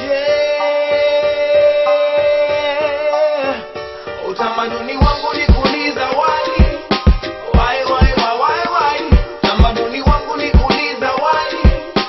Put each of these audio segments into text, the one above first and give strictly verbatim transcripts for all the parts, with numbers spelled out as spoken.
Utamaduni wangu ni kuuliza why, why, why, why, why, why. Utamaduni wangu ni kuuliza why,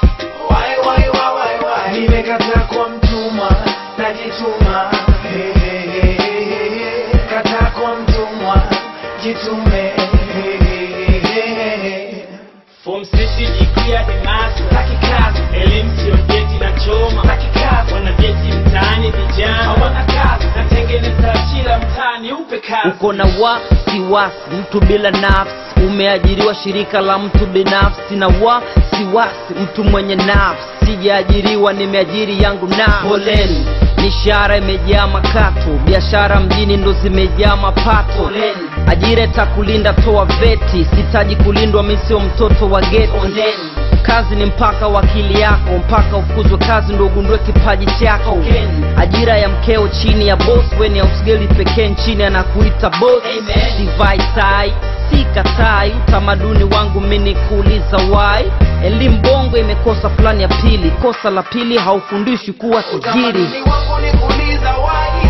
why, why, why, why, why. Nimekataa kwa mtumwa, najituma. Hey, hey, hey, hey, hey. Kataa kwa mtumwa, jitume. Hey, hey, hey, hey, hey. Form six jikria ni master. Taki kazi, Elimu sio jeti na choma. taki kazi, Wanajeti mtaani vijana. hawana kazi. Natengeneza ajira mtaani upe kazi. Uko na wasiwasi, mtu bila nafsi. Umeajiriwa shirika la mtu binafsi. Na wasiwasi, mtu mwenye nafsi. Sijaajiriwa, nimeajiri yangu nafsi. Poleni, mishahara imejaa makato. Biashara mjini ndo zimejaa mapato. Poleni, Ajira itakulinda, toa veti. Sitaji kulindwa, mimi sio mtoto wa geti. poleni, Kazi ni mpaka wakili yako, mpaka ufukuzwe kazi ndo ugundue kipaji chako. Pokeni. Ajira ya mkeo chini ya boss, weni ya usgeli pekee nchini anakuita boss. Amen. Sivai tai, sikatai, utamaduni wangu mimi kuuliza why. Elimu bongo imekosa plani ya pili, kosa la pili haufundishi kuwa tajiri. utamaduni wangu ni kuuliza why,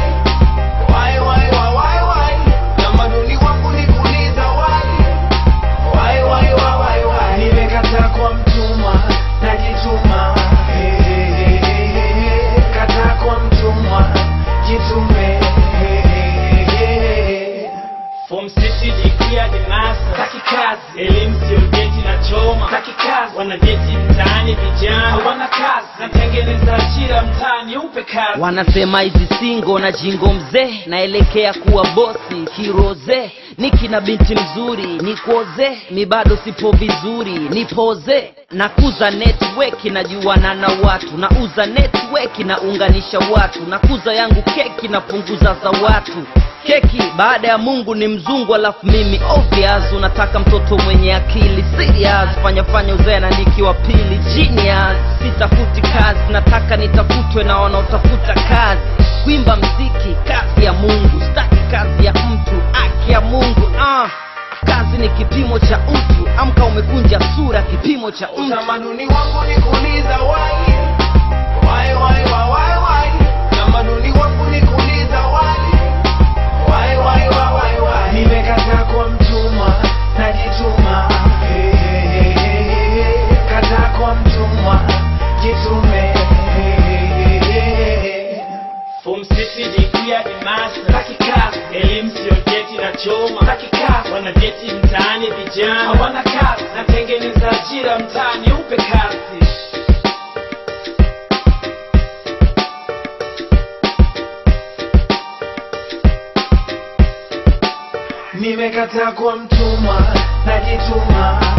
why, why, why, why, why. Utamaduni wangu ni kuuliza why, why, why, why, why, why. Nimekataa kwa mtumwa, najituma. Hey, hey, hey, hey, hey. Kataa kwa mtumwa, jitume. Hey, hey, hey, hey. Form six jikria ni master. Taki kazi, Elimu sio jeti na choma. taki kazi, Wanajeti mtaani vijana. hawana kazi. Natengeneza ajira mtaani upe kazi. Wanasema hizi singo na jingo mzee, naelekea kuwa bosi kiroze. Niki na binti mzuri, nikoze, mi bado sipo vizuri, nipoze. Nakuza network, najuana na watu. Nauza network, naunganisha watu. Nakuza yangu keki, napunguza za watu. Keki baada ya Mungu ni mzungu, alafu mimi obvious. Unataka mtoto mwenye akili serious, fanya fanya uzee na nikiwa pili genius. Sitafuti kazi, nataka nitafutwe na wanaotafuta kazi. Kuimba mziki kazi ya Mungu, sitaki kazi ya mtu, haki ya Mungu. Ah, kazi ni kipimo cha utu, amka umekunja sura, kipimo cha mtu. Utamaduni wangu ni kuuliza why, why, why, why, why, why. Utamaduni wangu ni kuuliza why, why, why, why, why, why. Nimekataa kwa mtumwa, najituma. Hey, hey, hey, hey, hey. Kataa kwa mtumwa, jitume. Hey, hey, hey, hey. Form six jikria ni master. Taki kazi, Elimu sio jeti na choma. taki kazi, Wanajeti mtaani vijana. hawana kazi. Natengeneza ajira mtaani upe kazi. Nimekataa kwa mtumwa, najituma.